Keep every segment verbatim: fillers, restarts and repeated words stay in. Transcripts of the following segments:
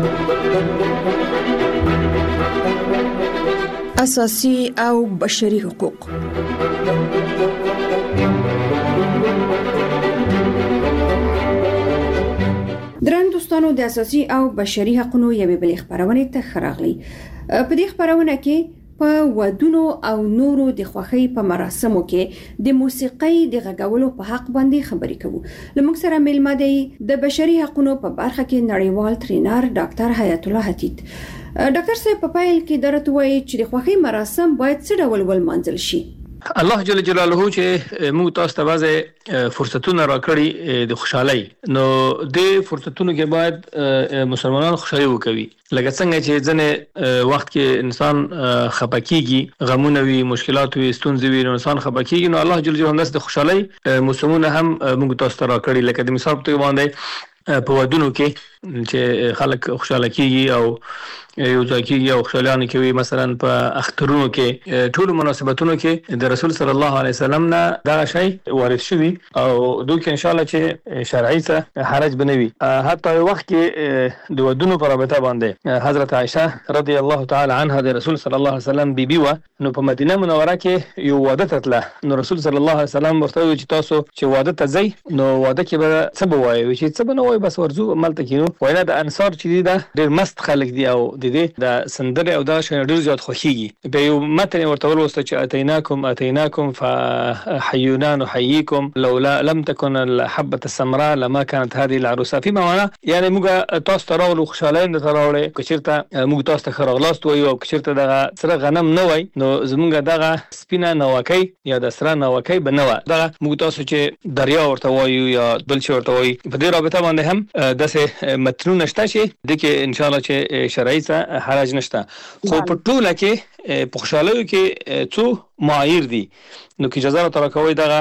اساسي او بشري حقوق. درن دوستانو د اساسي او بشري حقوقو یوې بلې خبرونه ته خراغلي. په دې خبرونه کې په ودونو او نورو د خوښۍ په مراسمو کې د موسیقۍ د غږولو په حق باندې خبرې کوو. لمونږ سره میلمه دی د بشري حقوقو په برخه کې نړیوال ټرینر ډاکټر حیات الله حتیت. ډاکټر صاحب په پایل کې درته وایي چې د خوښۍ مراسم باید څه ډول ولمانځل شي؟ الله جل جلاله چې موږ تاسو ته وځي فرصتونه راکړي د خوشحالي، نو د فرصتونو کې باید مسلمانانو خوشحالي وکوي. لکه څنګه چې ځنه وخت کې انسان خپکیږي، غمونه وي، مشکلات وي، ستونزې وي، نو انسان خپکیږي، نو الله جل جلاله د خوشحالي موسمونه هم موږ تاسو ته راکړي. لکه د مثال په توګه باندې په ودونو کې چې خلک خوشاله کیږي او یو ځای کیږي او خوشالیانه کوي، مثلا په اخترونو کې، ټول مناسبتونو کې د رسول صلی الله علیه وسلم نه دا شی وارد شوی او دوی کې ان شاء الله چې شرعي څه حرج بنوي. حتی وخت کې د ودونو په رابطه باندې حضرت عائشه رضی الله تعالی عنها د رسول صلی الله علیه وسلم بیبي و، نو په مدینه منوره کې یو واده تتله، نو رسول صلی الله علیه وسلم ورته وی چې تاسو چې واده ته ځئ نو واده کې به څه به وایي، چې څه به نه وایي، بس ورځو عملته کینو. وینا د انصار چې دی دا ډېر مست خلک دي او د دې د سندره او دا شنه ډېر زیات خوښيږي. به یو متن ورته ولوسته چې اتیناکم اتیناکم فحیونا نحییکم لولا لم تكن الحبه السمراء لما كانت هذه العروسه، فيما معنى یعنی موږ تاسو ته راغلو، خوشاله نه راغلو، کچیرته موږ تاسو ته خراغلاست وایو او کچیرته دغه سره غنم نه وای نو زمونږ دغه سپینه نوکۍ یا د سره نوکۍ به نه و، دغه موږ تاسو چې دریا ورته وایو یا بل څه ورته وایو. په دې رابطه باندې هم داسې متنونه شته چې د کې ان شاء الله چې شرعي څه حرج نشته. خو په ټوله کې په خوشالیو کې څو معایر دي، نو کې اجازه راته راکوي دغه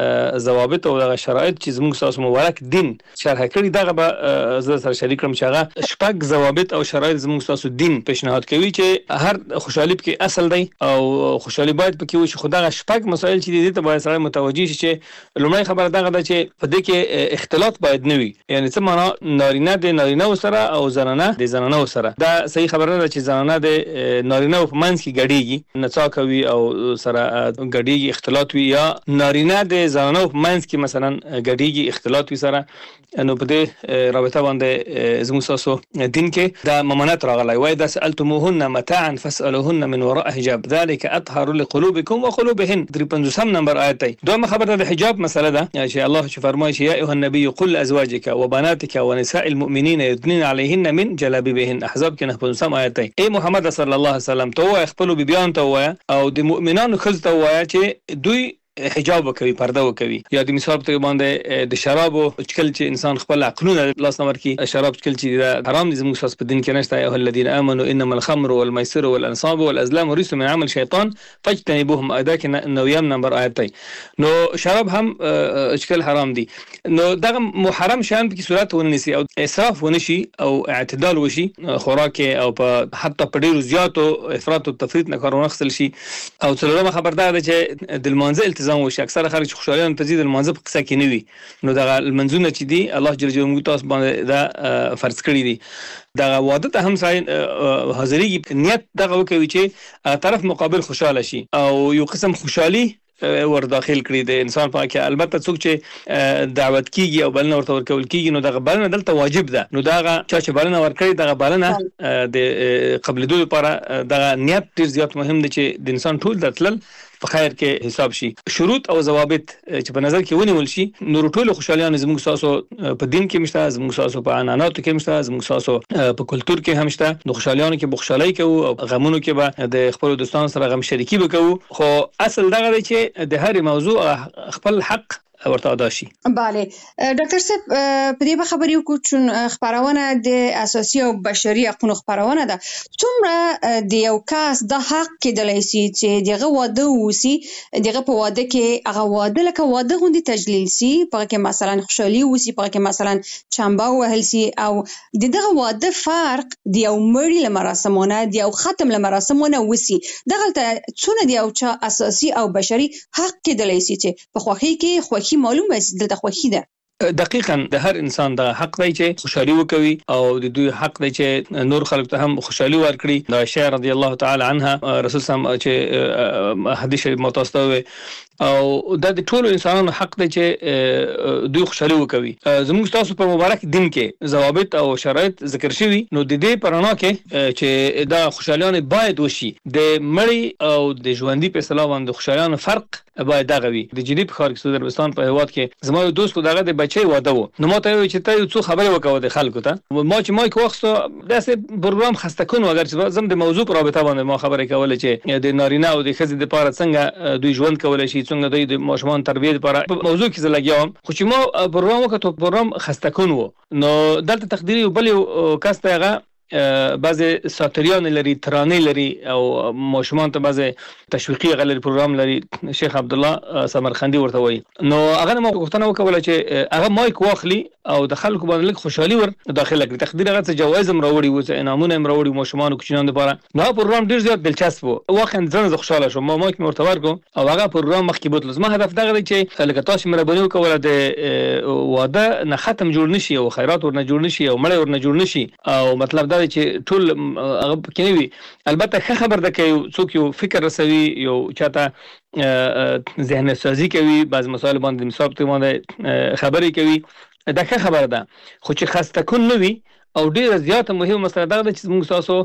ضوابط او دغه شرایط چې زموږ تاسو مبارک دین شرح کړی، دغه به زه سره شریک کړم چې هغه شپږ ضوابط او شرایط زموږ تاسو دین پیشنهاد کوي چې هر خوشحالي کې اصل دی او خوشحالي باید پکې وي. خو دغه شپږ مسایل چې دي ته باید سره متوجي شي چې لومړی خبره دغه ده چې په دې کې اختلاط باید نه وي، یعنی څه معنا نارینه د نارینه سره او زنانه د زنانه سره. دا صحیح خبره ده چې زنانه د نارینه په منځ کې ګډيږي، نڅا کوي او سره ګډيږي، اختلاط وي، یا نارینه د زنانه په منځ کې مثلا ګډيږي، اختلاط وي سره. نو په دې رابطه باندې زموږ تاسو دین کې دا ممانعت راغلی وای دا سألتموهن متاعا فاسألوهن من وراء حجاب ذلك اطهر لقلوبكم وقلوبهن. درې پنځوسم نمبر آیت دی. دویمه خبره د حجاب مسله ده چې الله چې فرمایي چې یا ایها النبي قل لازواجك وبناتك ونساء المؤمنين يدنين عليهن من جلابيبهن. احزاب کې نه پنځوسم آیت دی. ای محمد صلی الله علیه وسلم ته وای خپل بیبيان ته وای او د مؤمنانو خزه ته وای چې دوی حجاب وکوي، پرده وکوي. یا د مثال په باندې د شراب او چکل چې انسان خپل عقلونه لاس نمبر کې شراب چکل چې حرام دي زموږ په دین کې نشته. ایه الذين امنوا انما الخمر والميسر والانصاب والازلام رجس من عمل شیطان فاجتنبوهم. ادا کې نویم نمبر آیت دی. نو شراب هم چکل حرام دي، نو دغه محرم شان په صورت ونیسي او اسراف ونشي او اعتدال وشي خوراک او په حتی په ډیرو زیاتو افراط او تفریط نه کار ونخسل شي. او څلورمه خبردار ده چې د المنزل التزام وشي. اکثر خلک خوشالیان تزيد المنځ په قصه کې نه وي، نو دغه المنځونه چې دي الله جل جلاله تاسو باندې دا فرض کړی دي. دغه واده ته هم ځای حاضرۍ نیت دغه وکوي چې طرف مقابل خوشاله شي او یو قسم خوشحالي ور داخل کړی د انسان په کې. البته څوک چې دعوت کیږي او بلنه ورته ورکول کیږي نو دغه بلنه دلته واجب ده، نو دغه چې بلنه ورکړي دغه بلنه د قبل دوی لپاره دغه نیت ډیر زیات مهم دی چې د انسان ټول دتل په خیر کې حساب شي. شروط او ضوابط چې په نظر کې ونیول شي نو ټول خوشالیان زموږ تاسو په دین کې مشته، زموږ تاسو په عنعناتو کې مشته، زموږ تاسو په کلچر کې هم شته. نو خوشالیان کې بخښلای کوو او غمونو کې به د خپل دوستانو سره غم شریکي وکړو. خو اصل دغه دی چې د هر موضوع خپل حق ورته ادا شي. بله ډاکټر صاحب په دې خبرې وکړو چې خبرونه د اساسي او بشري حقوقو خبرونه ده. څومره د یو کس د حق کېدلای شي چې دغه واده وسی، دغه په واده کې هغه واده لکه واده غوندي تجلیل شي، په کې مثلا خوشحالي وسی، په کې مثلا چمبا وهل شي، او دغه واده فرق د یو مړي لمراسمونه د یو ختم لمراسمونه وسی. دغه څونه د یو چا اساسي او بشري حق کېدلای شي چې په خوخي کې خوخي معلومه دلته خوخي ده. دقیقاً د هر انسان د حق دی چې خوشحالي وکوي او د دوی حق دی چې نور خلک ته هم خوشحالي ورکړي. د عائشہ رضی الله تعالی عنها رسول سم چې حدیث شریف متوسطه او د ټولو انسانانو حق دی چې دوی خوشحالي وکوي. زموږ تاسو په مبارک دین کې ضوابط او شرایط ذکر شوي، نو د دې پرانا کې چې دا خوشحالیان باید وشي د مړی او د ژوندۍ په اصطلاح باندې خوشحالیان فرق باید دغه وي. د جنوب ښار کې سعودي عربستان په هیواد کې زما یو دوست دغه د بچي واده و، نو ما ته وی چې ته یو څه خبره وکاو د خلکو ته. ما چې مایک واخستو داسې پروګرام خسته کون اگر چې زم د موضوع په رابطه باندې ما خبره کوله چې د نارینه او د ښځې د لپاره څنګه دوی ژوند کولای شي، څنګه دوی د ماشومان تربیه لپاره موضوع کې زلګیام. خو چې ما پروګرام وکړو پروګرام خسته کون و، نو دلته تقدیری بل یو کس ته هغه بعضی ساتریان لري، ترانه لري او ماشومان ته بعضی تشویقي غلل پروګرام لري، شیخ عبد الله سمرخندي ورته وایي. نو هغه ما غوښتنه وکوله چې هغه مایک واخلي او د خلکو باندې لږ خوشحالي ور داخله کړي. تقدیر هغه څه جوایز هم راوړي و، څه انعامونه هم راوړي ماشومان او کوچنیانو لپاره. نو پروګرام ډیر زیات دلچسپ و، واقعا زه خوشاله شوم. ما مایک مرته ورکوم او هغه پروګرام مخکې بوتل. زما هدف دغه دی چې لکه تاسو مهرباني وکوله د واده نه ختم جوړ نشي او خیرات ورنه جوړ نشي او مړی ورنه جوړ نشي، او مطلب دا دی چې ټول هغه کې وي. البته ښه خبر ده چې څوک یو فکر رسوي، یو چاته ذهن سازي کوي، بعض مسایل باندې مثال ته باندې خبرې کوي، دا ښه خبره ده. خو چې خسته کون نه وي او ډیره زیاته مهمه مسله دا ده چې موږ تاسو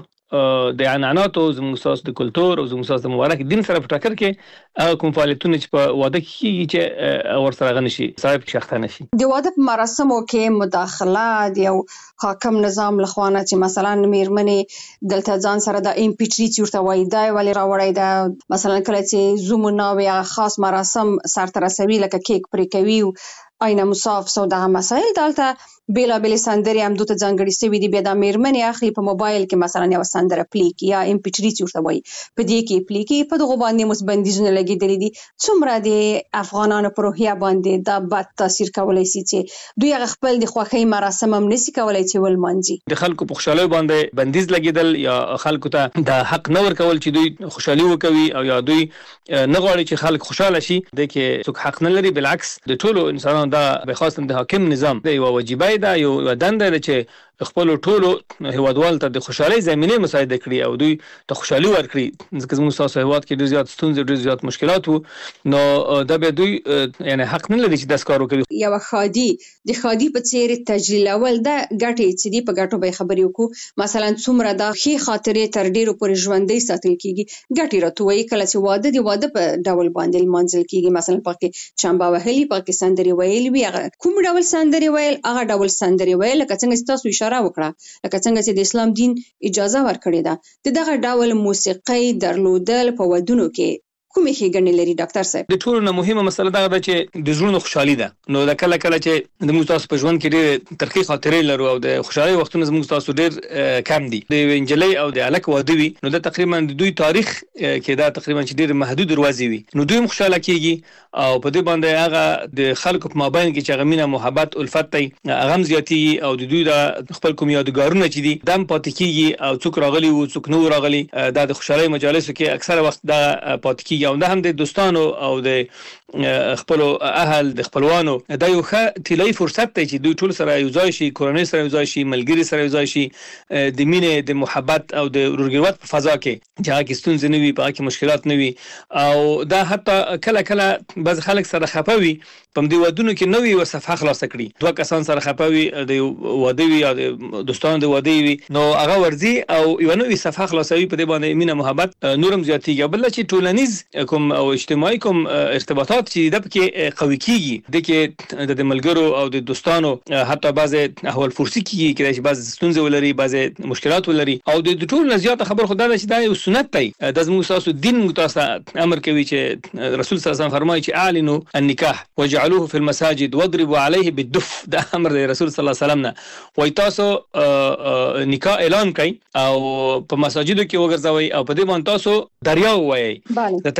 د عنعناتو زموږ تاسو د کلتور او زموږ تاسو د مبارک دین سره په ټکر کې کوم فعالیتونه چې په واده کې چې ور سره غني شي صاحب شخته نشي. د واده په مراسمو کې مداخله د یو حاکم نظام لخوانه چې مثلا میرمنې دلته ځان سره د ام پی تھری ورته وایي دا ولې راوړی دا، مثلا کله چې زومونه یا خاص مراسم سره رسوي لکه کیک پرې کوي آینه مصاف سو دغه مسایل دلته بیلا بیل سندري هم دوته ځانګړي سوي دي. بیا د میرمنې اخلي په موبایل کې مثلا یو سندره پلی کی یا ام پی تھری ورته وایي په دې کې پلی کی، په دغه باندې مس بندیزونه لګیدلې دي. څومره د افغانانو پر روحیه باندې دا بد تاثیر کولای شي چې دوی هغه خپل د خوښۍ مراسم هم نشي کولای چې ولمانځي. د خلکو په خوشاله باندې بندیز لګیدل یا خلکو ته د حق نه ورکول چې دوی خوشحالي وکوي او یا دوی نه غواړي چې خلک خوشاله شي، د کې څوک حق نه لري. بالعکس د ټولو انسانانو دا به خاصه د حاکم نظام د یو واجبای دا یو دنده ده چې خپل ټولو هیوادوالو ته د خوشحالۍ زمینه مساعده کړي او دوی ته خوشحالي ورکړي. ځکه زموږ تاسو هیواد کې ډیر زیات ستونزې، ډیر زیات مشکلات وو، نو دا به دوی یعنی حق نه لري چې داس کار وکړي. یو خادي د خادي په څیر تجلیلول دا ګټې چې دی په ګټو به خبرې وکړو. مثلا څومره دا ښې خاطرې تر ډیرو پورې ژوندۍ ساتل کیږي. ګټې راټوي کله چې واده دی واده په ډول باندې لمانځل کیږي. مثلا پکې چمبا وهلي، پکې سندري ویل وی، کوم ډول سندري ویل هغه ډول سندري ویل لکه څنګه تاسو اشاره وکړه، لکه څنګه چې د اسلام دین اجازه ورکړې ده. د دغه ډول موسیقي درلودل په ودونو کې کومې ښېګڼې لري ډاکټر صاحب؟ د ټولو نه مهمه مسله دا ده چې د زړونو خوشحالي ده. نو دا کله کله چې د موږ تاسو په ژوند کې ډېر ترخې خاطرې لرو او د خوشحالۍ وختونه زموږ تاسو ډېر کم دي. د یوې نجلۍ او د هلک واده وي، نو دا تقریبا د دوی تاریخ کې دا تقریبا چې ډېر محدود دروازې وي، نو دوی هم خوشحاله کېږي او په دې باندې هغه د خلکو په مابین کې چې هغه مینه محبت الفت دی هغه هم زیاتېږي او د دوی د خپل کوم یادګارونه چې دي دا هم پاتې کېږي او څوک راغلي وو څوک نه راغلي، دا د خوشحالۍ مجالسو کې اکثره وخت دا پاتې کېږي او دا هم د دوستانو او د خپل اهل د خپلوانو دا یو ښه طلایي فرصت دی چې دوی ټول سره یو ځای شي، کورنۍ سره یو ځای شي، ملګري سره یو ځای شي، د مینې د محبت او د ورورګلوت په فضا کې چې هغه کې ستونزې نه وي، په هغه کې مشکلات نه وي. او دا حتی کله کله بعض خلک سره خفه وي په دې ودونو کې نوې یوه صفحه خلاصه کړي، دوه کسان سره خفه وي د واده وي یا د دوستانو د واده وي، نو هغه ورځي او یوه نوې صفحه خلاصوي، په دې باندې مینه محبت نور هم زیاتېږي. بل چې ټولنیز کوم او اجتماعي کوم ارتباطات چې د پکې قوي کیږي، د کې د ملګرو او د دوستانو حتی بعض احوال فرسي کیږي، کله چې بعض ستونزې ولري، بعض مشکلات ولري، او د ټول نه زیاته خبر خو دا ده چې دا یو سنت دی. د زموږ تاسو دین موږ تاسو امر کوي چې رسول صلی الله علیه وسلم فرمایي چې اعلنوا النکاح وجعلوه في المساجد واضربوا عليه بالدف. دا امر دی رسول صلی الله علیه وسلم نه، وایي تاسو نکاح اعلان کړئ او په مساجدو کې وګرځوئ او په دې باندې تاسو دریا ووایئ. د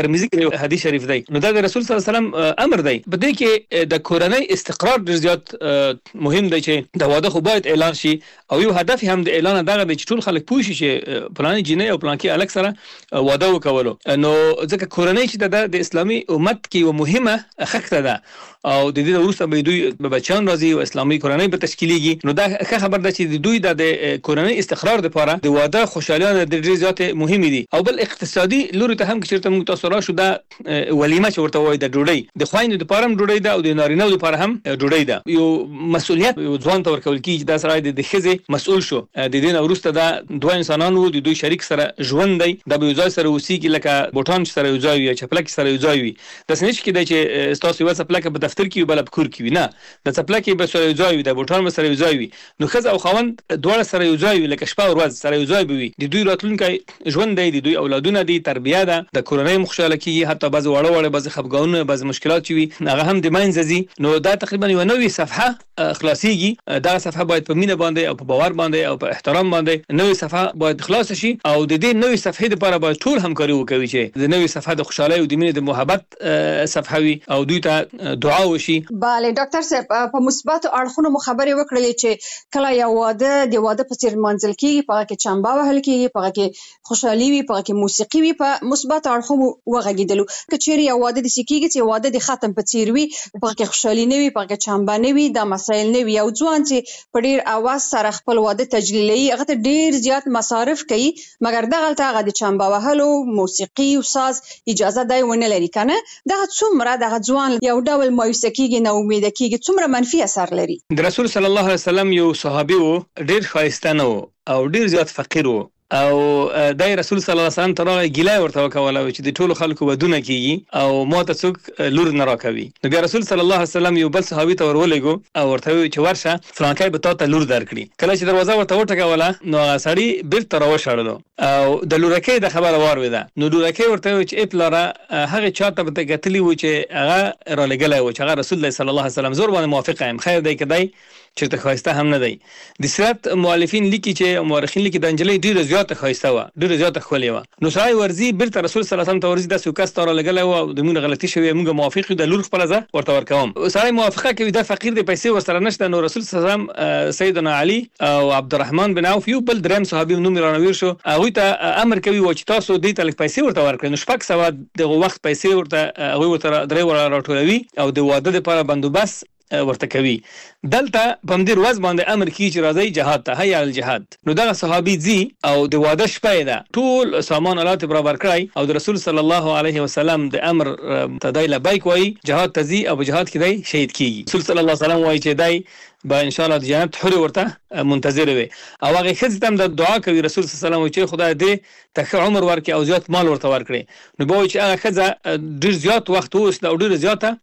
ترمذی کې حدیث شریف دی. نو دا د رسول صلی الله علیه وسلم امر دی. په دې کې د کورنۍ استقرار ډیر زیات مهم دی چې د واده خو باید اعلان شي او یو هدف هم د اعلان دغه دی چې ټول خلک پوه شي چې پلان جنې او پلان کې الګ سره واده وکولو. نو ځکه کورنۍ چې د اسلامي امت کې یو مهمه خښته ده او د دې وروسته به دوی به بچان راځي او اسلامي کورنۍ به تشکیلېږي. نو دا ښه خبر ده چې دوی د کورنۍ استقرار لپاره د واده خوشالیانه د ډیر زیات مهمه دي. او بل اقتصادي لوري ته هم چې چیرته موږ تاسو راشو دا ولیمه چې ورته وایي د ډوډۍ د خویندو لپاره هم ډوډۍ ده او د نارینه‌و لپاره هم ډوډۍ ده. یو مسؤلیت یو ځوان ته ورکول کیږي دا سره د ښځې مسؤل شو. د دې نه وروسته دا دوه انسانان وو د دوی شریک سره ژوند دی د به یو ځای سره اوسېږي لکه بوټان سره یو ځای وي چپلک سره یو ځای وي. د سنچ کې دی چې تاسو یو چپلک په دفتر کې بل په کور کې وي نه د چپلک به سره یو ځای وي د بوټان سره یو ځای وي. نو ښځه او خاوند دواړه سره یو ځای وي لکه شپه او ورځ سره یو ځای وي. د دوی راتلونکی ژوند دی د دوی اولادونه دي تربیه ده د کورنۍ مخشاله کیږي حتی بعض وړه وړه بعض خفګانونه بعض مشکلات وي هغه هم د منځ ځي. نو دا تقریبا یو نوې صفحه خلاصيږي. دا صفحه باید په مینه باندې او په باور باندې او په احترام باندې نوې صفحه باید خلاص شي او د دې نوې صفحې لپاره باید ټول همکاري وکوي چې د نوې صفحه د خوشحالۍ او د مینې د محبت صفحه وي او دوی ته دعا وشي. بله ډاکټر صاحب په مثبت اړخونو مو خبرې وکړلې چې کله یو واده د واده په څیر منځل کیږي په کې چمبا وهل کیږي په کې خوشحالي وي په کې موسیقي وي په مثبت اړخونو وغږیدلو که چیرې یو واده د سکیږي چې واده د ختم په څیر وي په کې خوشحالي نه وي په کې چمبا نه وي دا مسایل نه وي. او ځوان چې په ډیر اواز سره خپل واده تجلیلوي هغه ته ډیر زیات مصارف کوي مګر دغه هغه د چمبا وهلو موسیقي او ساز اجازه دی ونه لري کنه دغه څومره دغه ځوان یو ډول مایوسه کیږي نه امید کیږي څومره منفي اثر لري. د رسول صلی الله علیه وسلم یو صحابي وو ډیر ښایسته نه او ډیر زیات فقیر وو او دای رسول صلی الله علیه وسلم ترغه ګیلای ورته وکوله چې د ټولو خلکو ودونه کیږي او ماته څوک لور نه راکوي. نو بیا رسول صلی الله علیه وسلم یو بل صحابي ته ورولېګو او ورته وی چې ورشه فلانکای به تاسو لور درکړي. کله چې دروازه ورته وټکوله نو سړی بیرته راوشړلو او د لورکې د خبره وار وده. نو لورکې ورته وی چې اپلاره هغه چاته به کتلی و چې هغه را لګلای و چې هغه رسول الله صلی الله علیه وسلم زور باندې موافقه ام خیر دی کدی چې ته خواسته هم نه دی. د سیرت مؤلفین لیکي چې مورخین لیکي د انجلۍ ډیره زیاته خواسته و ډیره زیاته خولې و. نو سړی ورزي بیرته رسول صلی الله علیه وسلم ته ورزي د سوکاس تر لګلای و د مونږ غلطي شوی مونږ موافق د لور خپل ځه ورته ورکوم. سړی موافقه کوي د فقیر د پیسې ورسره نشته. نو رسول صلی الله علیه وسلم سیدنا علی او عبدالرحمن بن عوف یو بل دریم صحابي نوم رانویر شو هغه ته امر کوي و چې تاسو دې ته پیسې ورته ورکړئ. نو شپږ سوه د وخت پیسې ورته هغه ورته درې ور راټولوي او د واده لپاره بندوبست ورته کوي. دلته په مدیر وز باندې امر کی چې راځي جهاد ته هيا الجهاد. نو دا صحابي زی او د واده شپه ده ټول سامان آلات برابر کړای او د رسول صلی الله علیه وسلم د امر تدای لبیک وای جهاد تزي او جهاد کې دی شهید کیږي. رسول صلی الله علیه وسلم وای چې دی با ان شاء الله د جنت حور ورته منتظر وي او هغه خځه هم د دعا کوي رسول صلی الله علیه وسلم چې خدای دې ته عمر ورکړي او زیات مال ورته ورکړي. نو به چې هغه خځه ډیر زیات وخت اوس او ډیر زیاته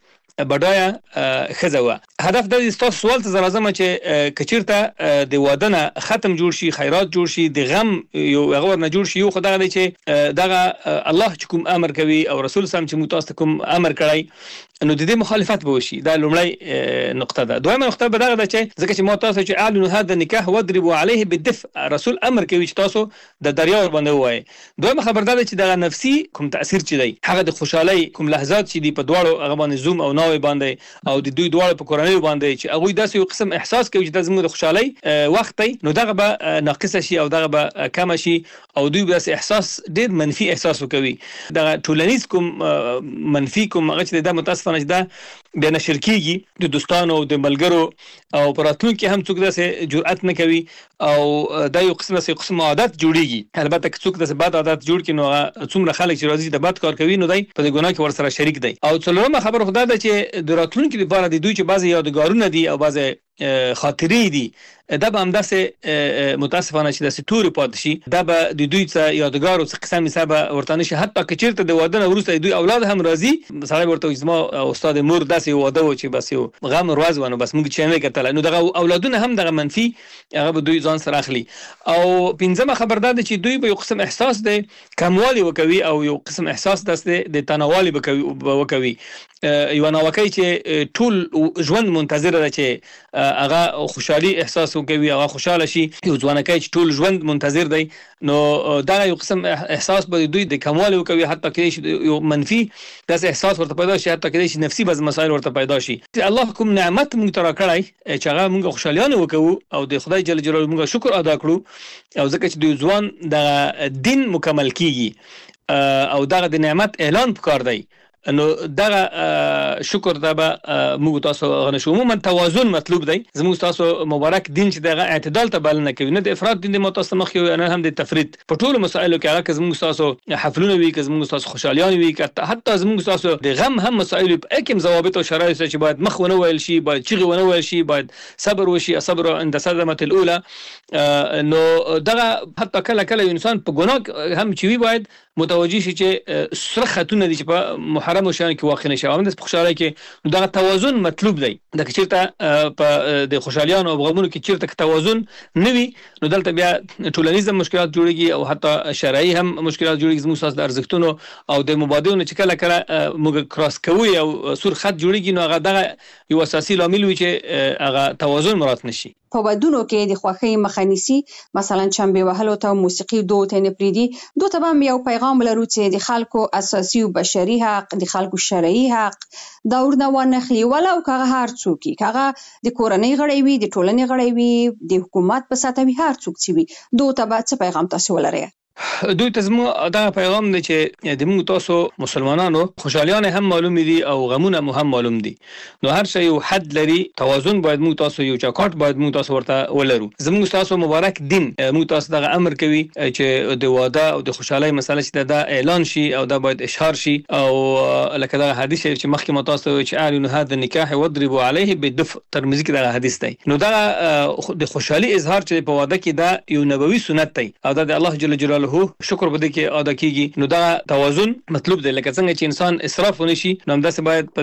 بډایا خزه و. هدف د تاسو سوال ته لازم چې کچیرته د واده نه ختم جوړ شي خیرات جوړ شي د غم یو هغه نه جوړ شي یو خدای دی چې دغه الله چې کوم امر کوي او رسول سم چې متاسف کوم امر کړی نو د دې مخالفت به وشي. دا لومړی نقطه ده. دویمه نقطه به دغه ده چې ځکه چې ما تاسو چې اعلنوا هذا النکاح واضربوا عليه بالدفء رسول امر کوي چې تاسو د دریا ور باندې وای. دویمه خبر ده چې دغه نفسي کوم تاثیر چي دی هغه د خوشحالي کوم لحظات چې دی په دواړو هغه باندې زوم او ناوي باندې او د دوی دواړو په کورنۍ باندې چې هغه داسې یو قسم احساس کوي چې د زموږ د خوشحالي وخت دی نو دغه به ناقص شي او دغه به کم شي او دوی به احساس ډیر منفي احساس وکوي. دغه ټولنیز کوم منفي کوم هغه چې د متاسفانه چې دا بیا نشر کیږي د دوستانو او د ملګرو او پراتونکو هم څوک داسې جرأت نه کوي او دا یو قسم داسې قسم عادت جوړیږي. البته که څوک داسې بد عادت جوړ کړي نو څومره خلک چې راځي د بد کار کوي نو دای په دې ګناه کې ورسره شریک دی. او څلورمه خبر خدای دا چې د راتلونکي لپاره د دوی چې بعضی یادګارونه دي او بعضی خاطرې دي دا به هم داسې متاسفانه چې داسې تورې پاتې شي دا به د دوی څه یادګار او څه قسم حسابه ورته نه شي. حتی که چېرته د واده نه وروسته دوی اولاد هم راځي سړی ورته وایي زما استاد مور داسې واده و چې بس یو غم ورځ و نو بس موږ چې نه کتل نو دغه اولادونه هم دغه منفي هغه به دوی ځان سره اخلي. او پنځمه خبر ده چې دوی به یو قسم احساس دی کموالی وکوي او یو قسم احساس داسې د تناوالي وکوي یو ناوکۍ چې ټول ژوند منتظر ده چې هغه خوشحالي احساس وکوي، هغه خوشاله شي. یو ځوانکی چې ټول ژوند منتظر دی، نو دا یو قسم احساس به دوی د کموالي وکوي، حتی کېدای شي یو منفي داسې احساس ورته پیدا شي، حتی کېدای شي نفسي بعض مسایل ورته پیدا شي. الله کوم نعمت موږ ته راکړی چې هغه موږ خوشحالیانه وکوو او د خدای جل جلاله موږ شکر ادا کړو، او ځکه چې د ځوان د دین مکمل کیږي او دغه د نعمت اعلان پکار دی، نو دغه شکر دا به موږ تاسو غنښو. عموما توازن مطلوب دی. زموږ تاسو مبارک دین چې دغه اعتدال ته بلنه کوي، نه د افراط دین د متاسو مخ یو نه هم د تفرید په ټولو مسایلو کې. هغه زموږ تاسو حفلونه وي، که زموږ تاسو خوشالیان وي، که حتی زموږ تاسو د غم هم مسایل په کوم ضوابط او شرایط چې باید مخ ونه ویل شي، باید چیغه ونه ویل شي، باید صبر وشي، صبر عند صدمه الاولى. نو دغه حتی کله کله انسان په ګناه هم چې وي باید متوجي شي چې سره خاتونه دي چې په محرم شان کې واقع نشي، او د خوشاله کې نو دغه توازن مطلوب دی. د چیرته په د خوشالیانو او غمونو کې چیرته توازن نه وي، نو دلته بیا ټولنیز مشکلات جوړيږي او حتی شرعي هم مشکلات جوړيږي. زموږ ساس د ارزښتونو او د مبادلونو چې کله کله موږ کراس کوي او سور خط جوړيږي، نو هغه دغه یو اساسي لامل وي چې هغه توازن مراد نشي. په ودونو کې د خوښۍ مخه نیسي، مثلا چنبې وهلو ته، موسیقي دود ته نه پرېږدي. دوی ته هم یو پیغام لرو چې د خلکو اساسي او بشري حق، د خلکو شرعي حق دا ورنه وانخلي، ولو که هغه هر څوک وي، که هغه د کورنۍ غړی وي، د ټولنې غړی وي، د حکومت په سطحه وي، هر څوک چې وي. دوی ته به څه پیغام تاسو ولرئ؟ دوی ته زموږ دا پیغام دی چې د موږ تاسو مسلمانانو خوشالیان هم معلوم دي او غمونه هم معلوم دي، نو هر شی یو حد لري. توازن باید موږ تاسو یو چاکاټ باید موږ تاسو ورته ولرو. زموږ تاسو مبارک دین موږ تاسو دغه امر کوي چې د واده او د خوشحالۍ مسله چې دا اعلان شي او دا باید اشهار شي، او لکه دا حدیث چې مخکې مو تاسو چې اعلن هذا النکاح واضربوا عليه بالدف، ترمذی کې دا حدیث دی. نو دا د خوشحالي اظهار چې په واده کې دا یو نبوي سنت دی او دا د الله جل جلاله شکر بده کې ادا کیږي. نو دا توازن مطلوب دی. لکه څنګه چې انسان اسراف ونشي، نو هم داسې باید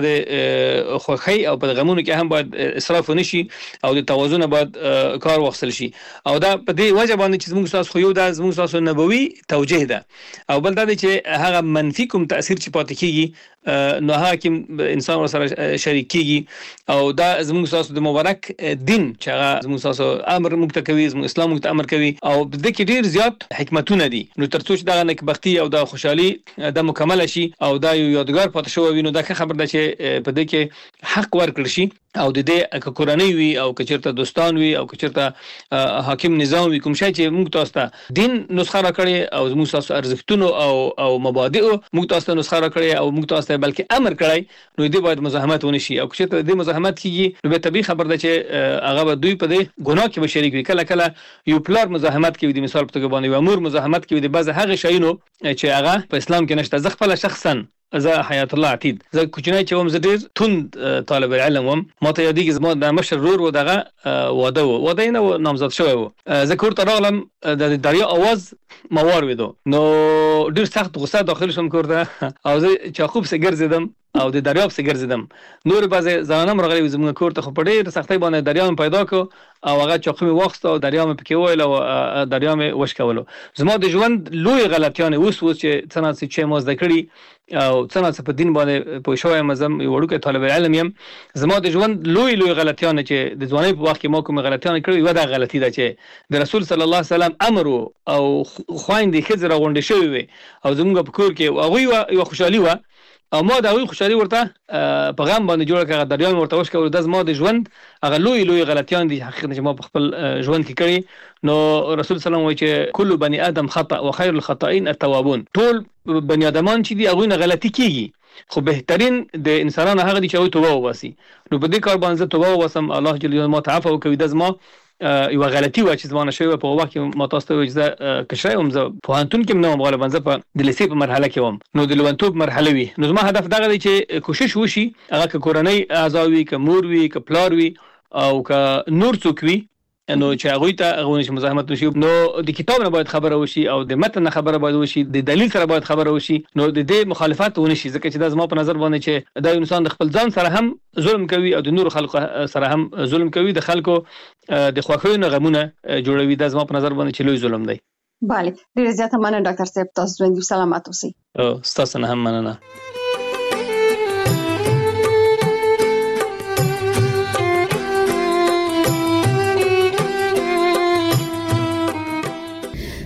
په خوښۍ او په غمونو کې هم باید اسراف ونشي او د توازن باید کار واخیستل شي. او دا په دې وجه باندې چې زموږ تاسو خو یو دا زموږ تاسو نبوي توجیه ده، او بل دا چې هغه منفي کوم تاثیر چې پاتې کیږي نو هغه کې انسان سره شریک کیږي. او دا زموږ تاسو د مبارک دین چې هغه زموږ تاسو امر موږ ته کوي، زموږ اسلام موږ ته امر کوي، او د دې کې ډیر زیات حکمتونه دي. نو ترڅو چې دا نکبختي او دا خوشحالي د مکمل شي او دا یو یادګار پاتې شو وي، نو دا خبر ده چې په دې کې حق ورکړل شي. او د دې که کورنۍ وي او که چېرته دوستان وي او که چېرته حاکم نظام وي، کوم شی چې موږ تاسو ته دین نسخه راکړې او موږ تاسو ارزښتونو او او مبادئو موږ تاسو ته نسخه راکړې او موږ تاسو ته بلکې امر کړی، نو دې باید مزاحمت ونه شي. او که چېرته دې مزاحمت کیږي، نو به طبیعي خبر ده چې هغه به دوی په دې ګناه کې به شریک وي. کله کله یو پلار مزاحمت کوي، د مثال په توګه باندې یو امور مزاحمت کوي د بعض هغه شیونو چې هغه په اسلام کې نشته. زه خپل شخصا زه حیات الله عتید، زه کوچنی چې وم، زه ډېر توند طالب العلم وم. ما ته یادېږي زما د مشر ورور و دغه واده و، واده یې نه و، نامزد شوی و. زه کور ته راغلم، د دریا اواز ما واورېدو، نو ډېر سخت غصه داخل شوم کور ته، او زه چاقو پسې ګرځېدم او د دریاب پسې ګرځېدم. نور بعضې زنانه هم راغلي وي زموږ کور ته، خو په ډېر سختۍ باندې دریا مې پیدا کړو او هغه چاقو مې واخیسته او دریا مې پکې وویل او دریا مې وشکولو. زما د ژوند لوی غلطیانې اوس اوس چې څه نه څه چې ما زده کړي او څه نه څه په دین باندې پوه شوی یم، زه یو وړوکی طالب العلم یم. زما د ژوند لوی لوی غلطیانې چې د ځوانۍ په وخت کې ما کومې غلطیانې کړې، یوه دا غلطي ده چې د رسول صلی الله علیه وسلم امر او خویندې ښځې راغونډې شوې وې او زموږ په کور کې هغوی یوه خوشحالي وه او ما د هغوی خوشحالي ورته په غم باندې جوړه کړه، هغه دریان ورته وشکولو. دا زما د ژوند هغه لوی لوی غلطیان دي حقیقت چې ما په خپل ژوند کې کړي. نو رسول صلی الله علیه وسلم وایي چې کل بني آدم خطأ و خیر الخطائین التوابون. ټول بني آدمان چې دي هغوی نه غلطي کیږي، خو بهترین د انسانانو هغه دي چې هغوی توبه وباسي. نو په دې کار باندې زه توبه وباسم، الله جل جلاله ما ته عفو وکړي. دا زما یوه غلطي وه چې زما نه شوې وه. په وخت کې ما تاسو ته وایي چې زه کشری وم، زه پوهنتون کې هم نه وم، غالبا زه په د لیسې په مرحله کې وم، نو د لومړنتوب مرحله وي. نو زما هدف دغه دی چې کوشش وشي، هغه که کورنۍ اعضا وي، که مور وي، که پلار وي او که نور څوک وي، نو چې هغوی ته هغوی نه چې مزاحمت وشي. نو د کتاب نه باید خبره وشي او د متن نه خبره باید وشي، د دلیل سره باید خبره وشي، نو د دې مخالفت ونه شي. ځکه چې دا زما په نظر باندې چې دا انسان د خپل ځان سره هم ظلم کوي او د نورو خلکو سره هم ظلم کوي، د خلکو د خوښیو نه غمونه جوړوي. دا زما په نظر باندې چې لوی ظلم دی. بله، ډېره زیاته مننه ډاکټر صاحب، تاسو ژوندي سلامت اوسئ. ستاسو نه هم مننه.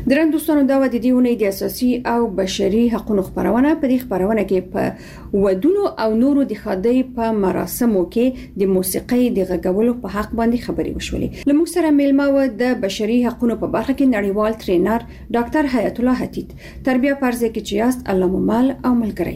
درن دوستانو دا و د دې ونې د اساسي او بشري حقوقو خبرونه په دې خبرونه کې په ودونو او نورو د خادي په مراسمو کې د موسیقي د غږولو په حق باندې خبري وشولې. لموږ سره میلمه و د بشري حقوقو په برخه کې نړیوال ټرینر ډاکټر حیات الله حتیت. تربیه پرځه کې چې یاست الله ممال او ملګری.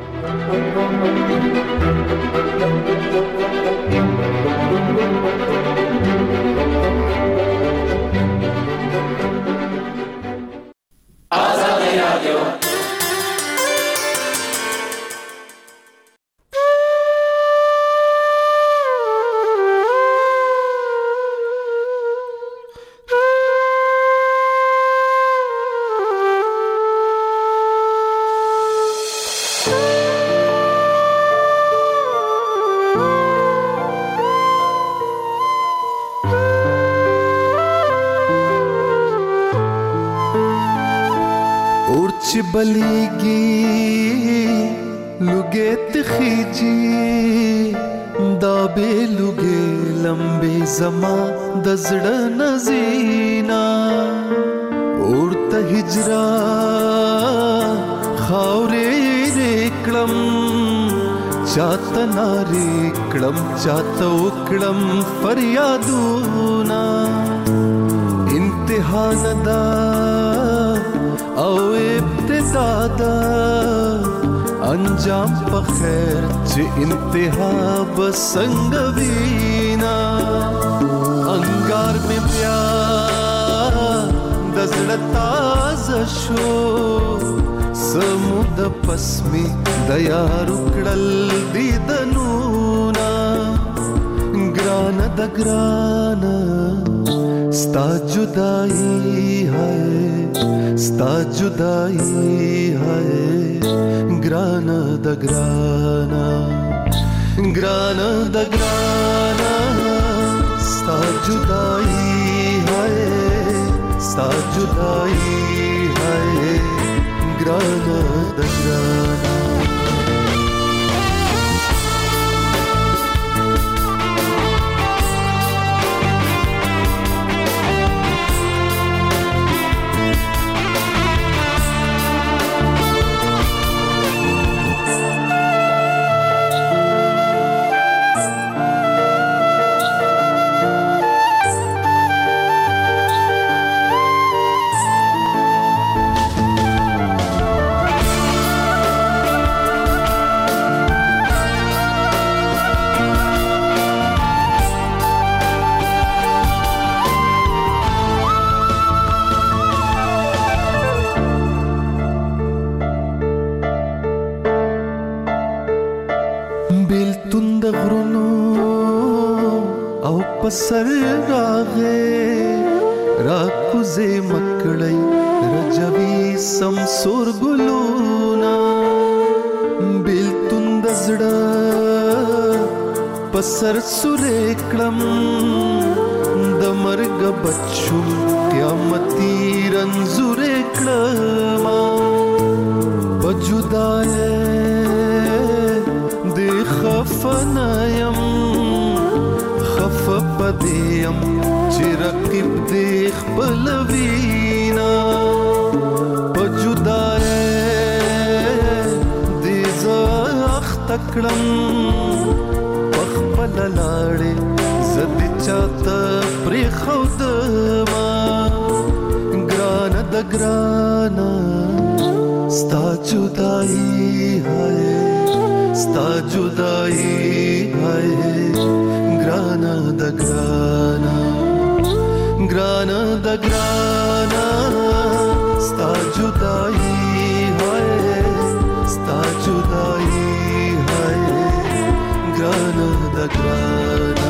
बलिगी लुगे तखीजी दाबे लुगे लंबे जमा दजड़ नजीना उड़ता हिजरा खावरे रेकड़म चाता नारे कड़म चाता उकड़म फरियादूना इम्तिहान दा او ابتدادا انجام په خیر چې انتها بسنګ وینا انګار می بیا د زړه تازه شو سمود پسمي د یار کړل دي دنونا ګران د ګران ستا جدائی ہے ستا جدائی ہے گرانا دا گرانا گرانا دا گرانا ستا جدائی ہے ستا جدائی ہے گرانا دا گرانا پسر راغې راکوزې مکړی رجوي سمسور ګلونا بیلتون د زړه پسر سورې کړم د مرګ بچو قیامتي رنځورې کړم بجدای د خفنایم خفپدیم چی رقیب دیخ بلوینا پجدائے دیزا اختکڑم پخپل لاڑے زدی چاہتا پری خودما گرانا دا گرانا ستا جدائی ہے ستا جدائی ہے گرانا دا گرانا گرانا دا گرانا ستا جدائی ہے ستا جدائی ہے گرانا دا گرانا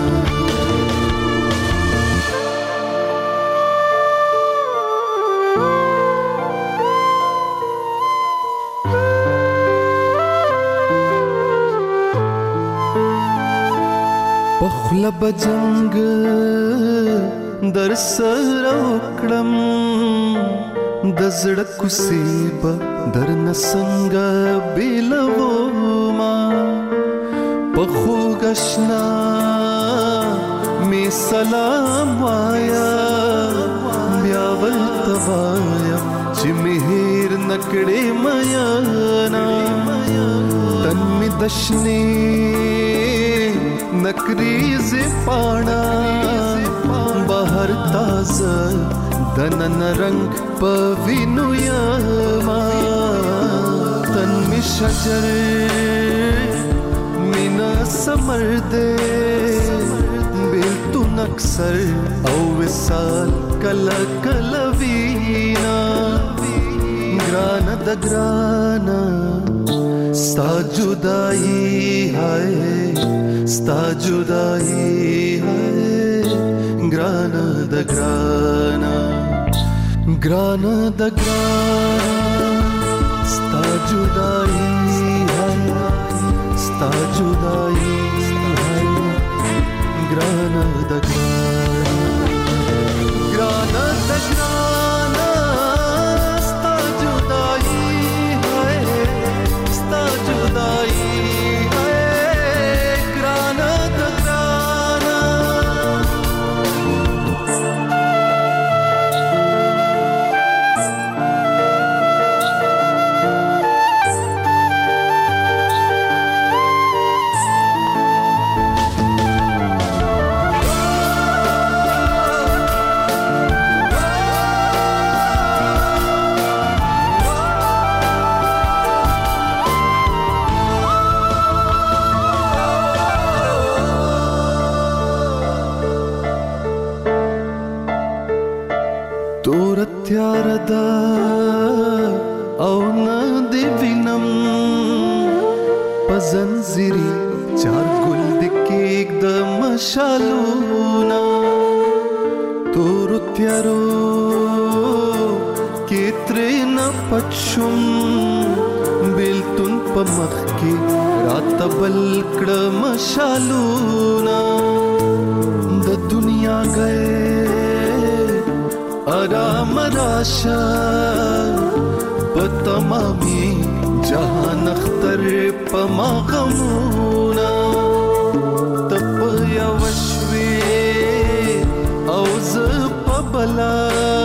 پخلا بجنگ در سر وکړم د زړه کوسیبه در نسنګ بیلوما پخو غشنا می سلام وایا بیا بل توایا چې مهر نکړې میانا تن می دشنې نکریز پانا بهر تازه دنن رنگ پوینو یما تن می شجر مینا سمر دے بیلتون اکثر او وصال کلا کلا وینا گرانا دا گرانا ستا جدائی ہے ستا جدائی ہے گرانا دا گرانا گرانا دا گرانا ستا جدائی ہے ستا جدائی ہے گرانا دا گرانا گرانا دا گرانا ستا جدائی ہے ستا جدائی ہے گرانا دا گرانا تیار دا او نا دی وینم پزنزیری چار گل دکی ایک دا مشالونا تورو تیارو کتری نا پچشم بیلتون پا مخ کی رات بلکڑ مشالونا دا دنیا گئے آرام راشا پتمامی جہان اختر پما غمونا تپ یا وشوی اوز پبلا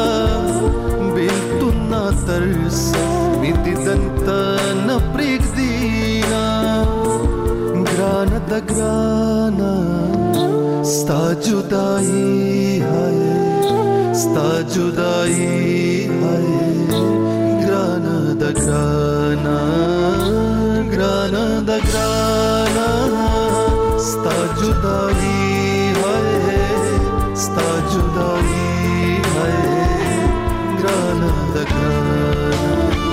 بیلتون نا ترس میتی دنتا نپریک دینا گرانا دا گرانا ستا جدائی ہے ستا جدائی ہے گرانا دا گرانا گرانا دا گرانا ستا جدائی ہے ستا جدائی ہے گرانا دا گرانا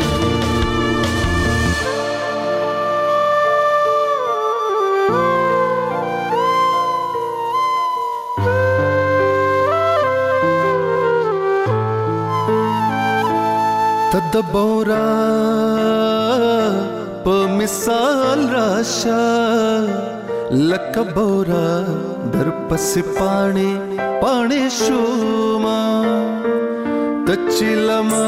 تد بورا پا مثال راشا لکا بورا در پس پانے پانے شوما تچی لما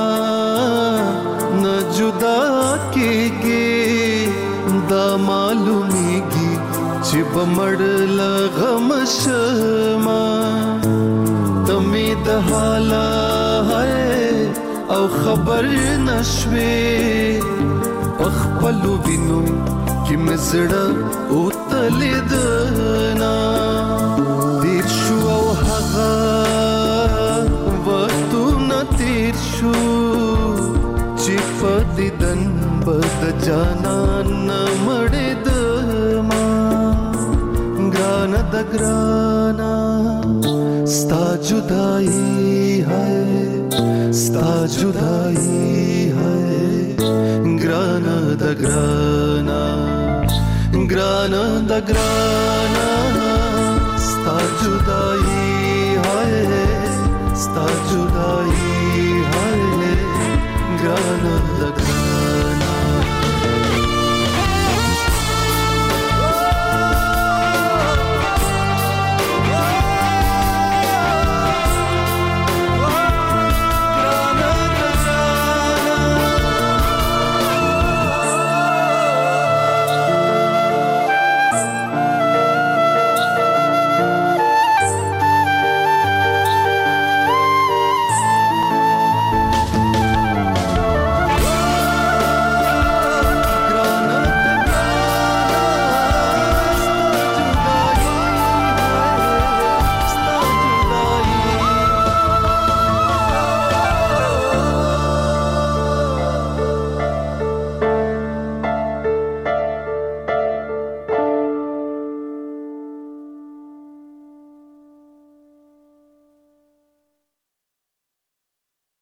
نا جدا کی گی دا معلومی گی چی بمڑ لغم شما تمید حالا ہے او خبر نشوی اخپلو وینو کی مزڑا او تلیدنا تیر شو او حغا وقتو نا تیر شو چی فدیدن بد جانان مڑدما گرانا دا گرانا ستا جدائی ہے ستا جدائی ہے گرانا دا گرانا گرانا دا گرانا ستا جدائی ہے ستا جدائی ہے